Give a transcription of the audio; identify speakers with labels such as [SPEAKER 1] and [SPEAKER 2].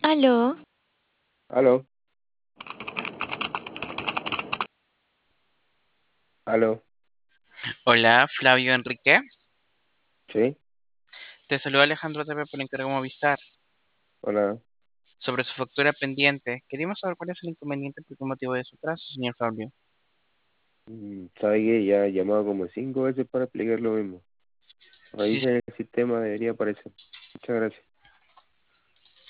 [SPEAKER 1] Aló,
[SPEAKER 2] Aló, aló,
[SPEAKER 3] Hola, Flavio Enrique.
[SPEAKER 2] sí,
[SPEAKER 3] Te saluda Alejandro TV por encargo Movistar.
[SPEAKER 2] hola.
[SPEAKER 3] Sobre su factura pendiente, queríamos saber cuál es el inconveniente por qué motivo de su atraso, señor Flavio.
[SPEAKER 2] ¿Sabe qué? Ya he llamado como 5 veces para explicar lo mismo.
[SPEAKER 3] Sí,
[SPEAKER 2] Revisen el sistema, debería aparecer. Muchas gracias.